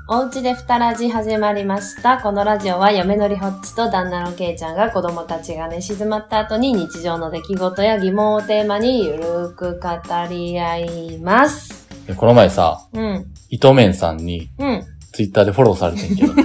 おうちで二ラジ始まりました。このラジオは嫁のりほっちと旦那のけいちゃんが子供たちが寝静まった後に日常の出来事や疑問をテーマにゆるーく語り合います。 この前さ、糸麺さんに、ツイッターでフォローされてんけど。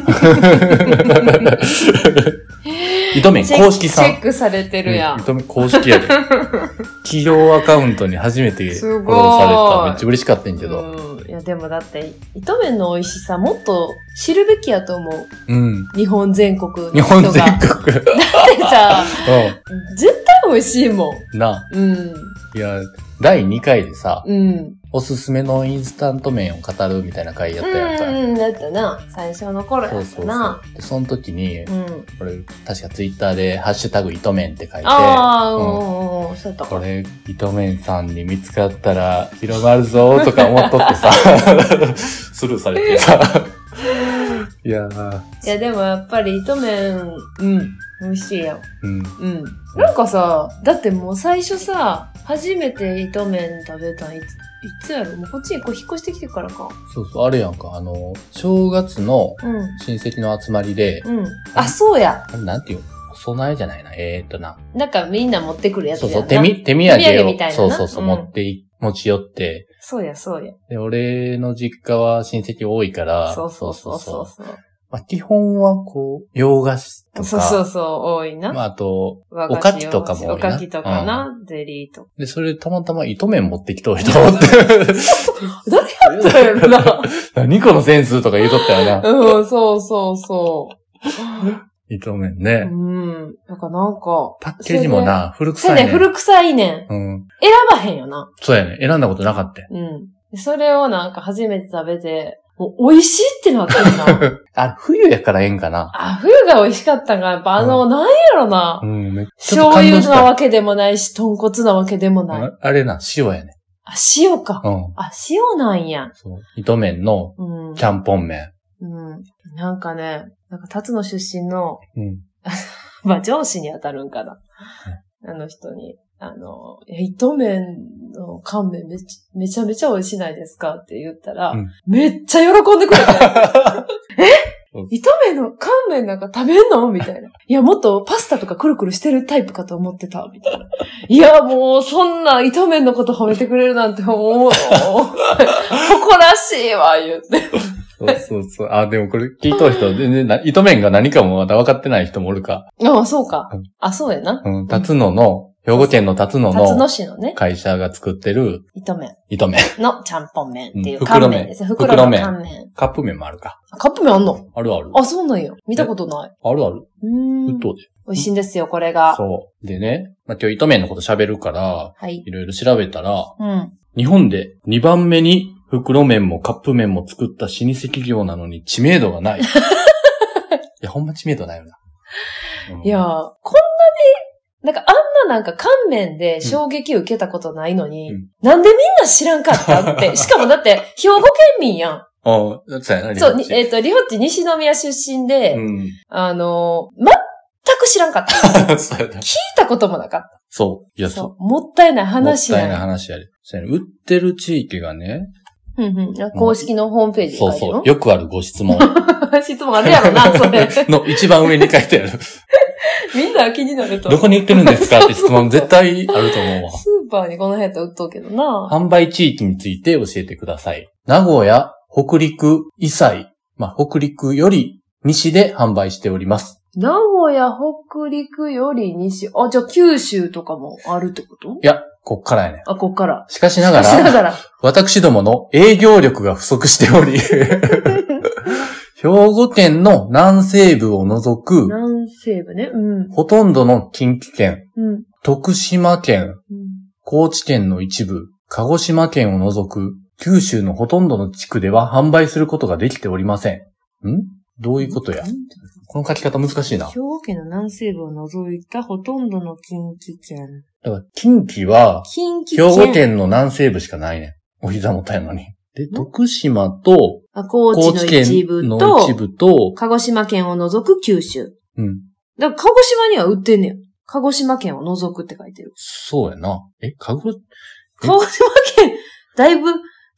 糸麺公式さん。 チェックされてるやん。 糸麺公式やで。企業アカウントに初めてフォローされた。めっちゃ嬉しかったんけど。 いやでもだって、糸麺の美味しさもっと知るべきやと思う。日本全国の人が。 日本全国。だってさ、絶対美味しいもん。 な。いや、第2回でさ、おすすめのインスタント麺を語るみたいな回やったやんか。 だったな。最初の頃やったな。 で、その時に、これ、確かツイッターで、ハッシュタグ糸麺って書いて、 そうやったか。 これ、糸麺さんに見つかったら、広まるぞーとか思っとってさ、スルーされてさ。いや、 でもやっぱり糸麺、美味しいやん。なんかさ、だってもう最初さ、初めて糸麺食べたんいつやろ？もうこっちに引っ越してきてからか。 そうそう、あれやんか。正月の親戚の集まりで。 あ、そうや。 なんていうお供えじゃないな。 なんかみんな持ってくるやつやな。 そうそう、手土産を。 みたいな。 そう、持ち寄って。 そうや。 で、俺の実家は親戚多いから。 そう。 まあ、基本は洋菓子とか。 そう、多いな。 まあ、あと、おかきとかも多いな。 おかきとかな、ゼリーとか。 で、それたまたま糸麺持ってきとる人おって。 誰やったんやろな。 何このセンスとか言うとったよな。 そう。 糸麺ね。 なんか。 パッケージもな、古臭いね。 古臭いねん。選ばへんよな。 そうやね。選んだことなかった。 それをなんか初めて食べて、もう美味しいってなってるな。冬やからええんかな。 冬が美味しかったんが、やっぱなんやろな。醤油なわけでもないし、豚骨なわけでもない。 あれな、塩やね。 塩か。塩なんや。 そう。糸麺の、ちゃんぽん麺。 なんかね、辰野出身の、まあ上司に当たるんかな。あの人に。糸麺の乾麺めちゃめちゃ美味しいないですかって言ったら、めっちゃ喜んでくれて。糸麺の乾麺なんか食べんのみたいな。いや、もっとパスタとかくるくるしてるタイプかと思ってた。みたいな。いや、もうそんな糸麺のこと褒めてくれるなんて思う。誇らしいわ、言って。 そう。でもこれ聞いとる人、全然、糸麺が何かもまだ分かってない人もおるか。 そうか。そうやな。 辰野の、兵庫県の辰野の市のね、 会社が作ってる糸麺のちゃんぽん麺っていう乾麺です。袋の乾麺。 カップ麺もあるか。 カップ麺あんの？ ある。 そうなんや。見たことない。 ある。うっとうで。 美味しいんですよ、これが。 そう。でね、今日糸麺のこと喋るから、いろいろ調べたら、 日本で2番目に袋麺もカップ麺も作った老舗企業なのに知名度がない。いや、ほんま知名度ないよな。 いや、こんなに、なんかなんか乾麺で衝撃受けたことないのに、なんでみんな知らんかったって。しかもだって、兵庫県民やん。 そうやな、 そう、リホッチ西宮出身で、全く知らんかった。聞いたこともなかった。 そう。いや、そう。 もったいない話や。 もったいない話やで。売ってる地域がね。 公式のホームページに書いてる。 そう。よくあるご質問。 質問あるやろな、それ。 の一番上に書いてある。 みんな気になると。 どこに売ってるんですかって質問絶対あると思うわ。 スーパーにこの辺やったら売っとうけどな。 販売地域について教えてください。名古屋、北陸、伊西。北陸より西で販売しております。 名古屋、北陸より西。じゃあ九州とかもあるってこと？ いや、こっからやね。 こっから。 しかしながら、私どもの営業力が不足しており、兵庫県の南西部を除く、 南西部ね。 ほとんどの近畿圏、徳島県、高知県の一部、鹿児島県を除く、九州のほとんどの地区では販売することができておりません。どういうことや？この書き方難しいな。 兵庫県の南西部を除いたほとんどの近畿圏。 だから近畿は、兵庫県の南西部しかないね。お膝もたいのに。で、徳島と、 高知県の一部と、鹿児島県を除く九州。だから鹿児島には売ってんねん。鹿児島県を除くって書いてる。 そうやな。鹿児島県、だいぶ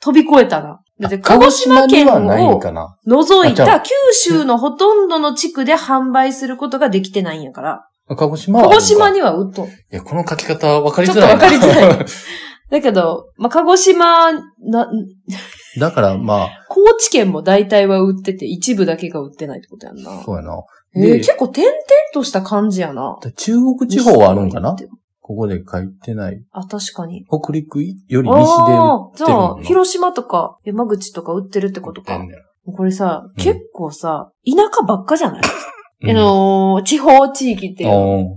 飛び越えたら。だって鹿児島県を除いた九州のほとんどの地区で販売することができてないんやから。 鹿児島には売っとん。いや、この書き方は分かりづらい。 ちょっと分かりづらい。だけど、鹿児島だから高知県も大体は売ってて、一部だけが売ってないってことやんな。 そうやな。 結構点々とした感じやな。 中国地方はあるんかな？ここで書いてない。 確かに。 北陸より西で売ってるの。 じゃあ、広島とか山口とか売ってるってことか。これさ、結構さ、田舎ばっかじゃない？地方地域っていう。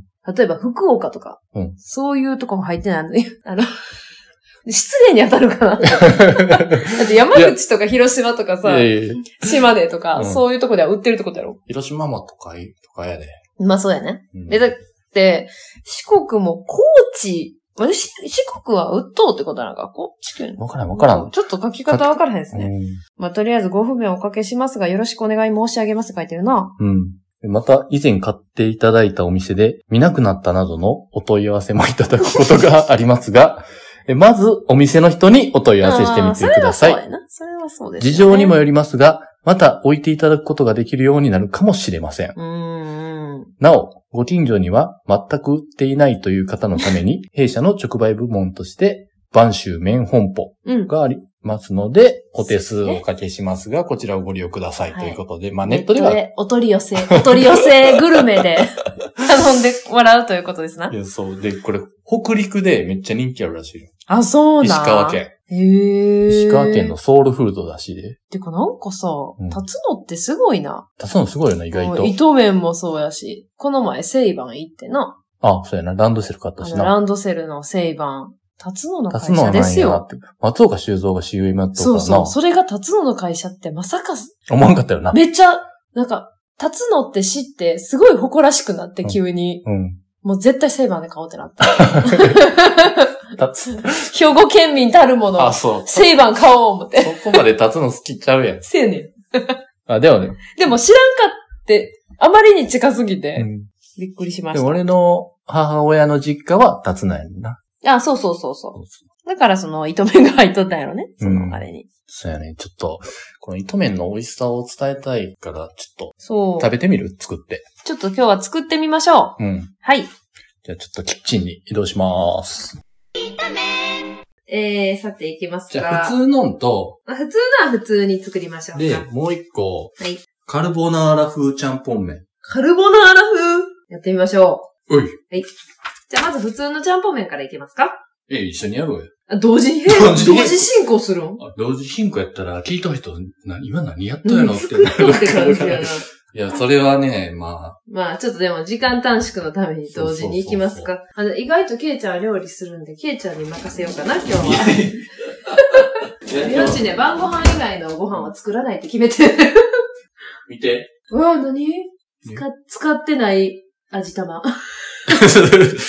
例えば福岡とか。そういうとこも入ってないの。失礼に当たるかなだって山口とか広島とかさ、島根とか、そういうとこでは売ってるってことやろ。 広島もとかやで。 そうやね。だって、四国も高知、四国は売っとうってことなんか、高知県。 わからん。 ちょっと書き方わからへんですね。とりあえずご不便おかけしますが、よろしくお願い申し上げますって書いてるな。 また、以前買っていただいたお店で見なくなったなどのお問い合わせもいただくことがありますが、まず、お店の人にお問い合わせしてみてください。 それはそうですね。 事情にもよりますが、また置いていただくことができるようになるかもしれません。なお、ご近所には全く売っていないという方のために、弊社の直売部門として、播州麺本舗がありますので、お手数をおかけしますが、こちらをご利用くださいということで、ネットでは。 お取り寄せグルメで頼んでもらうということですな。 いや、そう。で、これ、北陸でめっちゃ人気あるらしいよ。 そうなん。 石川県。石川県のソウルフードらしいで。 てかなんかさ、立つのってすごいな。 立つのすごいよな、意外と。 糸麺もそうやし、この前セイバン行ってな。 そうやな、ランドセル買ったしな。 ランドセルのセイバン。立つのの会社ですよ。 松岡修造が CM やったからな。 そう。それが立つのの会社ってまさか。 思わんかったよな。 めっちゃ、立つのって知って、すごい誇らしくなって急に。もう絶対セイバンで買おうってなった。兵庫県民たるもの。セイバン買おう思って。 そこまで立つの好きちゃうやん。 せやねん。 でもね。 でも知らんかって、あまりに近すぎて、びっくりしました。 で俺の母親の実家は立つなんやんな。 そう。だからその糸麺が入っとったんやろね。あれに。 そうやね。ちょっと、この糸麺の美味しさを伝えたいから、ちょっと、食べてみる？作って。 ちょっと今日は作ってみましょう。はい。 じゃあちょっとキッチンに移動します。 さていきますか。 じゃあ普通のと、 普通のは普通に作りましょう。 で、もう一個、カルボナーラ風ちゃんぽん麺。 カルボナーラ風やってみましょう。 はい。 じゃあまず普通のちゃんぽん麺からいきますか？ 一緒にやろうよ。 同時進行するん？ 同時進行やったら聞いた人、今何やったやろってなるから。いや、それはね、 ちょっとでも時間短縮のために同時に行きますか。意外とケイちゃんは料理するんで、ケイちゃんに任せようかな、今日は。よしね、晩ご飯以外のご飯は作らないって決めてる。 見て。 何？使ってない味玉。 そう。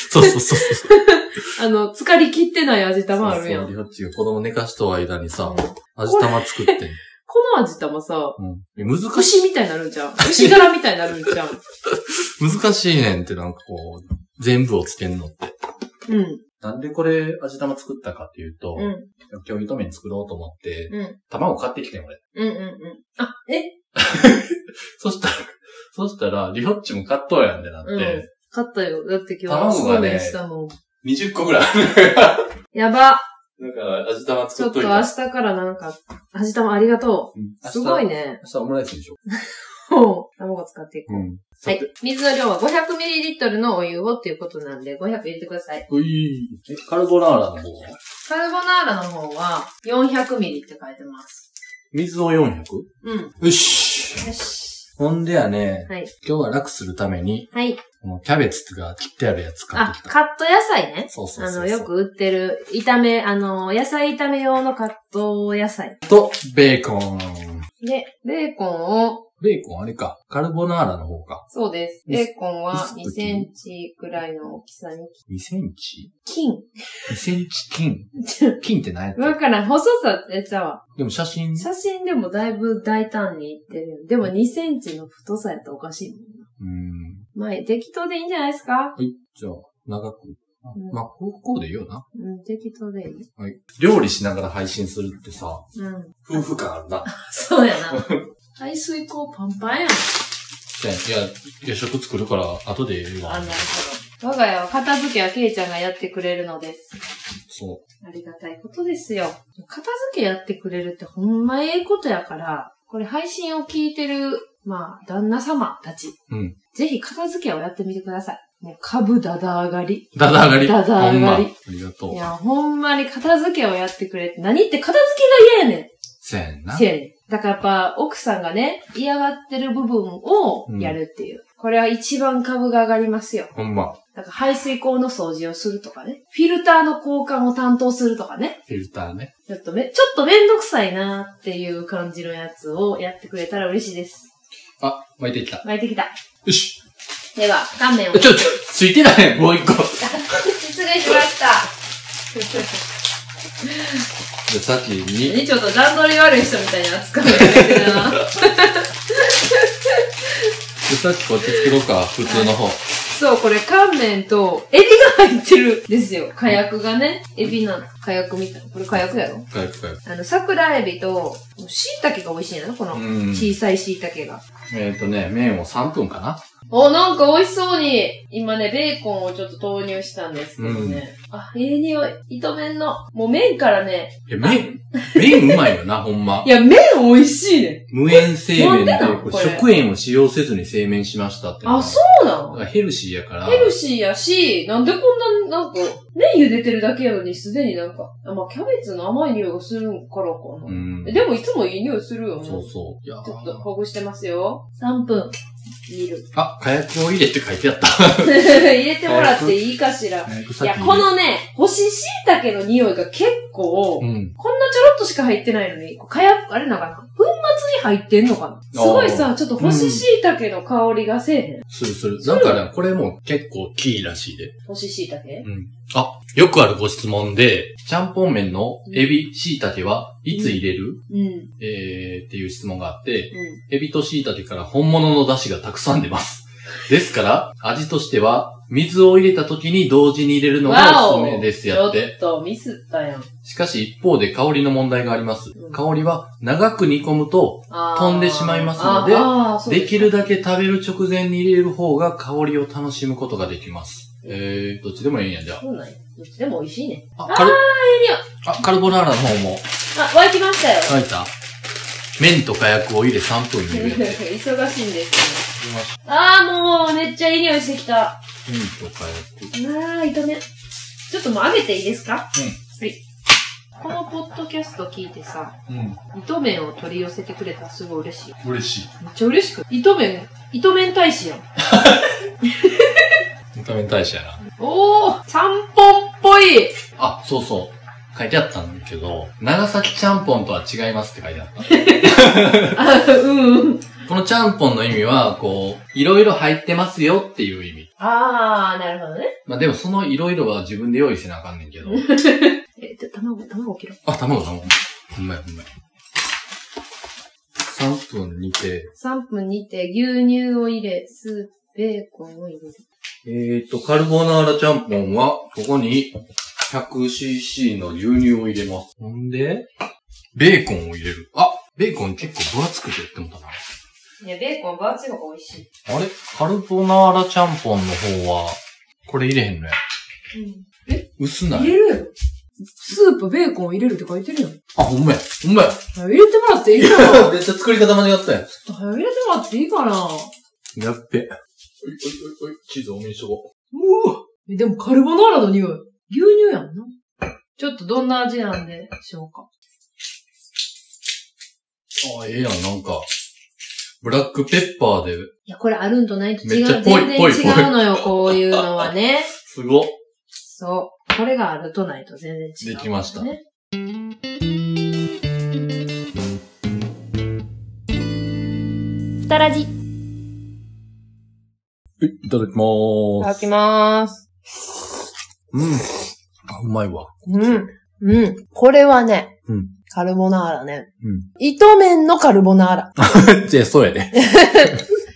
浸かりきってない味玉あるやん。 リホッチが子供寝かしと間にさ、味玉作ってん。 この味玉さ、 難しい。 牛みたいになるんじゃん。牛柄みたいになるんじゃん。 難しいねんって全部をつけんのって。なんでこれ味玉作ったかっていうと、今日糸麺作ろうと思って、卵買ってきてん俺。そしたら、リホッチも買っとうやんってなって。 買ったよ。だって今日そうめんしたもん。 20個ぐらい。 やば。 だから味玉作っといた。 ちょっと明日から味玉ありがとう。すごいね。 明日オムライスでしょ。 卵使っていこう。はい。水の量は 500ml のお湯をっていうことなんで、500入れてください。 カルボナーラの方は？ カルボナーラの方は 400ml って書いてます。 水を 400？ よし。ほんでやね、今日は楽するために、キャベツが切ってあるやつ買ってきた。 カット野菜ね。 そう。 よく売ってる、野菜炒め用のカット野菜。 と、ベーコン。 で、ベーコンあれか。 カルボナーラの方か。 そうです。ベーコンは2センチくらいの大きさに。 2センチ？ 金。 2センチ金。金って何やった？ わからん。細さってさは。 でも写真でもだいぶ大胆にいってる。でも2センチの太さやったらおかしいもんな。適当でいいんじゃないですか？ はい。じゃあ、長く。 まあ、こうでいいよな。 適当でいい。 はい。料理しながら配信するってさ、夫婦感あるな。 そうやな。排水口パンパンやん。 いや、夜食作るから、後で言うわ。 なるほど。我が家は片付けはケイちゃんがやってくれるのです。 そう。 ありがたいことですよ。片付けやってくれるってほんまええことやから、これ配信を聞いてる、旦那様たち。ぜひ片付けをやってみてください。もう株だだ上がり。 だだ上がり。 だだ上がり。 ありがとう。 いや、ほんまに片付けをやってくれって。何って片付けが嫌やねん。 せやんな。 せやねん。だからやっぱ奥さんがね、嫌がってる部分をやるっていう。これは一番株が上がりますよ。 ほんま。 だから排水口の掃除をするとかね。フィルターの交換を担当するとかね。 フィルターね。 ちょっとめんどくさいなっていう感じのやつをやってくれたら嬉しいです。 巻いてきた。よし。 では、乾麺を。 ついてないもう一個。 失礼しました。 で、先に。 ちょっと段取り悪い人みたいに扱うのやめてな。 で、さっきこっち作ろうか、普通の方。 そう、これ乾麺とエビが入ってるんですよ。火薬がね。エビの火薬みたいな。これ火薬やろ？ 火薬。 桜エビと、椎茸が美味しいのこの小さい椎茸が。 麺を3分かな。 なんか美味しそうに、今ね、ベーコンをちょっと投入したんですけどね。いい匂い。糸麺の。もう麺からね。 麺うまいよな、ほんま。 いや、麺美味しいね。 無塩製麺で、食塩を使用せずに製麺しましたって。 そうなの？ ヘルシーやから。 ヘルシーやし、なんでこんな、なんか、麺茹でてるだけやのにすでになんか、キャベツの甘い匂いがするからかな。でもいつもいい匂いするよね。 そうそう。 ちょっとほぐしてますよ。3分。煮る。 火薬を入れって書いてあった。 入れてもらっていいかしら。いや、このね、干し椎茸の匂いが結構、こんなちょろっとしか入ってないのに、火薬、あれなんかな、粉末に入ってんのかな？すごいさ、ちょっと干し椎茸の香りがせえへん。 する。なんかね、これも結構キーらしいで。 干し椎茸？ よくあるご質問で、ちゃんぽん麺のエビ、椎茸はいつ入れる？っていう質問があって、エビと椎茸から本物の出汁がたくさん出ます。ですから、味としては、水を入れた時に同時に入れるのがおすすめですやって。 ちょっとミスったやん。 しかし一方で香りの問題があります。香りは長く煮込むと飛んでしまいますので、できるだけ食べる直前に入れる方が香りを楽しむことができます。どっちでもいいんや、じゃあ。 そうなんや。どっちでも美味しいね。 いい匂い。カルボナーラの方も。 沸きましたよ。 沸いた？麺と火薬を入れ3分煮るやつ。 忙しいんですね。もうめっちゃいい匂いしてきた。 麺と火薬。 炒め。ちょっともう揚げていいですか？はい。このポッドキャスト聞いてさ、糸麺を取り寄せてくれたらすごい嬉しい。 嬉しい。 めっちゃ嬉しく。糸麺大使やん。 糸麺大使やな。 ちゃんぽんっぽい。 そうそう。書いてあったんだけど、長崎ちゃんぽんとは違いますって書いてあった。このちゃんぽんの意味は、いろいろ入ってますよっていう意味。 なるほどね。 でもそのいろいろは自分で用意せなあかんねんけど。 卵切ろう。 卵。ほんまや。3分煮て。 3分煮て、牛乳を入れ、スープ、ベーコンを入れる。 カルボナーラちゃんぽんは、ここに 100cc の牛乳を入れます。ほんで、ベーコンを入れる。ベーコン結構分厚くてって思ったな。 いや、ベーコン分厚い方が美味しい。 あれカルボナーラちゃんぽんの方は、これ入れへんのや。薄ない？ 入れるやろ。スープ、ベーコンを入れるって書いてるやん。 ほんまや。 入れてもらっていいかな？ めっちゃ作り方間違ったやん。 ちょっと入れてもらっていいかな？ やっべ。チーズ多めにしとこう。でもカルボナーラの匂い。牛乳やんな。ちょっとどんな味なんでしょうか。 ええやん、なんか。ブラックペッパーで。 いや、これあるんとないと違う。全然違うのよ、こういうのはね。 すごっ。 そう。これがあるとないと全然違う、ね。 できました。 ふたらじ。 いただきまーす。 いただきまーす。 うまいわ。 これはね、カルボナーラね。糸麺のカルボナーラ。 じゃあ、そうやね。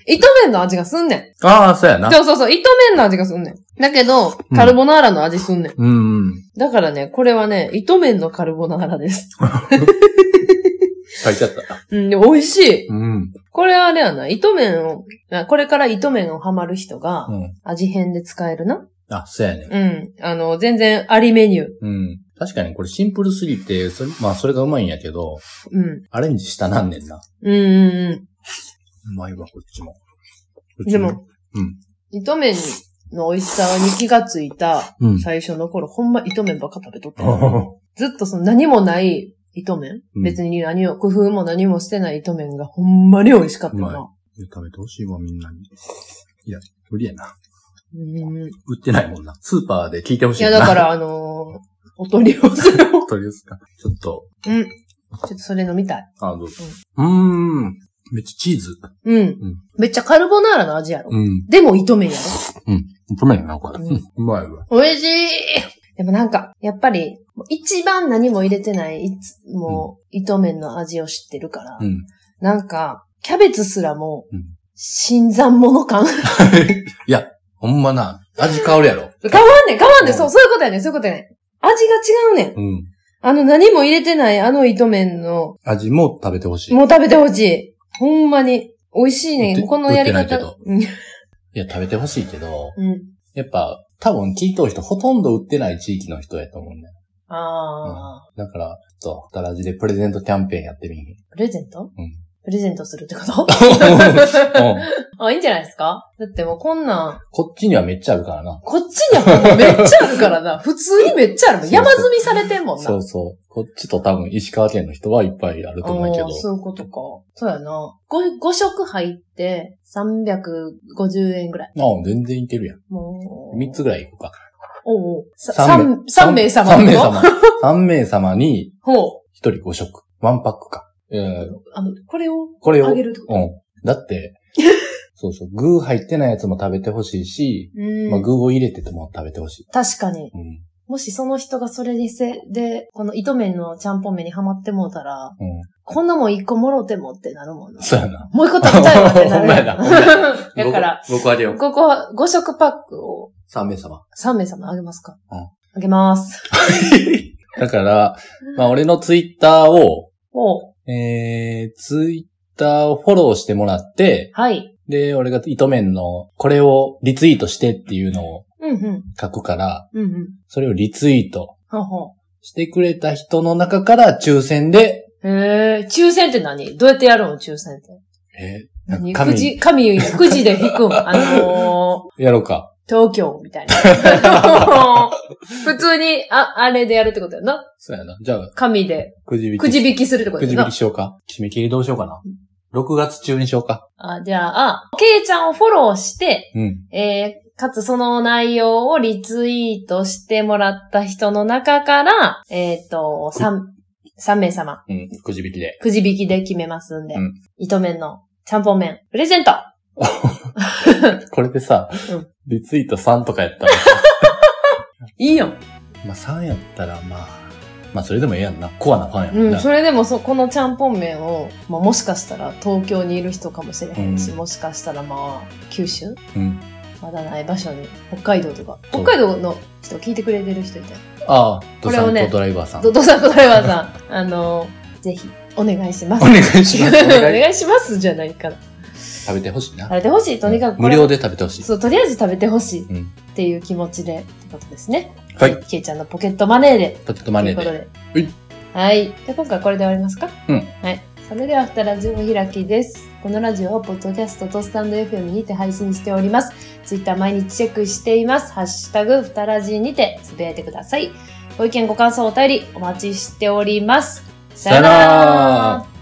糸麺の味がすんねん。 ああ、そうやな。 そうそうそう、糸麺の味がすんねん。だけど、カルボナーラの味すんねん。 うん。 だからね、これはね、糸麺のカルボナーラです。 書いちゃった。 うん、で美味しい。 うん。 これはあれやな、これから糸麺をハマる人が、味変で使えるな。 あ、そうやね。 うん。全然ありメニュー。 うん。確かにこれシンプルすぎて、それがうまいんやけど、アレンジしたなんねんな。うまいわ、こっちも。 でも、糸麺の美味しさに気がついた最初の頃、ほんま糸麺ばっか食べとった。ずっと何もない糸麺、別に工夫も何もしてない糸麺がほんまに美味しかったな。 食べてほしいわ、みんなに。いや、無理やな。売ってないもんな。スーパーで聞いてほしいな。 いや、だからお取り寄せを。 お取り寄せか。ちょっと。 ちょっとそれ飲みたい。 あ、どうぞ。めっちゃチーズ。 めっちゃカルボナーラの味やろ。でも糸麺やろ。 糸麺やな、これ。うまいわ。 美味しい。でもなんか、やっぱり、一番何も入れてない、もう、糸麺の味を知ってるから、なんか、キャベツすらも、新参者感。 いや、ほんまな、味変わるやろ。 変わんねん。そういうことやねん。味が違うねん。何も入れてない糸麺の。 味も食べてほしい。 もう食べてほしい。ほんまに。美味しいねん。このやり方。 いや、食べてほしいけど、やっぱ、多分聞いとる人ほとんど売ってない地域の人やと思うんだよ。だから、ちょっと、タラジでプレゼントキャンペーンやってみん。 プレゼント？プレゼントするってこといいんじゃないですか？だってもうこんなん。 こっちにはめっちゃあるからな。 こっちにはもうめっちゃあるからな。普通にめっちゃあるもん。山積みされてんもんな。 そうそう。こっちと多分石川県の人はいっぱいあると思うけど。 そういうことか。そうやな。5食入って350円ぐらい。 全然いけるやん。もう。3つぐらいいくか。 3名様。 3名様に、1人5食。1パックか。 これをあげるってこと？ だって、そうそう、具入ってないやつも食べてほしいし、具を入れてても食べてほしい。 確かに。もしその人がそれで、この糸麺のちゃんぽん麺にハマってもうたら、こんなもん1個もろてもってなるもんな。 そうやな。 もう1個食べたいわってなる。 ほんまやな。 だから、 僕あげよう。 ここは5食パックを。 3名様。 3名様あげますか？あげます。 だから、俺のツイッターを、ツイッターをフォローしてもらって、で、俺が糸麺のこれをリツイートしてっていうのを書くから、それをリツイートしてくれた人の中から抽選で。 抽選って何？どうやってやるの？抽選って。くじで引くん。 やろうか。 東京みたいな。普通に、あれでやるってことやな。 そうやな。じゃあ。 紙で。くじ引きするってことやな。 くじ引きしようか。締め切りどうしようかな。6月中にしようか。 じゃあ、ケイちゃんをフォローして、かつその内容をリツイートしてもらった人の中から、3名様。 くじ引きで。 くじ引きで決めますんで。糸麺のちゃんぽん麺、プレゼントこれでさ、リツイート3とかやったらいいよ。 3やったらそれでもええやんな。コアなファンやもんな。 それでもこのちゃんぽん麺を、もしかしたら東京にいる人かもしれへんし、もしかしたら九州まだない場所に、北海道とか。北海道の人聞いてくれてる人いたよ。 ドサンコドライバーさん。 ドサンコドライバーさん。ぜひ、お願いします。 お願いします。 お願いしますじゃないかな。 食べてほしいな。 食べてほしい。とにかく。 無料で食べてほしい。 そう、とりあえず食べてほしい。っていう気持ちで、ってことですね。 はい。 ケイちゃんのポケットマネーで。 ポケットマネーで。 ということで。はい。じゃあ今回これで終わりますか？はい。それでは、ふたラジオ開きです。このラジオをポッドキャストとスタンド FM にて配信しております。ツイッター毎日チェックしています。ハッシュタグ、ふたラジにてつぶやいてください。ご意見ご感想お便りお待ちしております。さよなら。